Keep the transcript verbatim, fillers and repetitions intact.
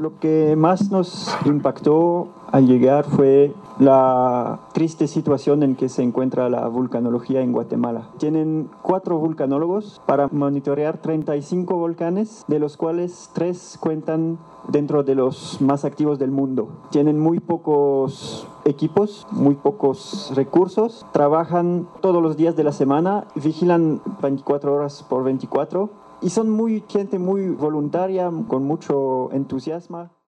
Lo que más nos impactó al llegar fue la triste situación en que se encuentra la vulcanología en Guatemala. Tienen cuatro vulcanólogos para monitorear treinta y cinco volcanes, de los cuales tres cuentan dentro de los más activos del mundo. Tienen muy pocos equipos, muy pocos recursos, trabajan todos los días de la semana, vigilan veinticuatro horas por veinticuatro y son muy gente muy voluntaria, con mucho entusiasmo.